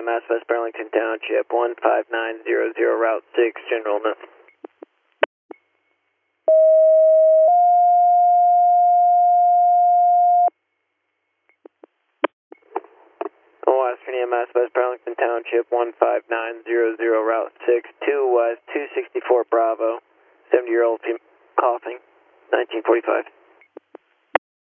EMS, West Burlington Township, 15900, Route 6, General Miss. Western EMS, West Burlington Township, 15900, Route 6, 2 West, 264 Bravo, 70-year-old coughing, 1945.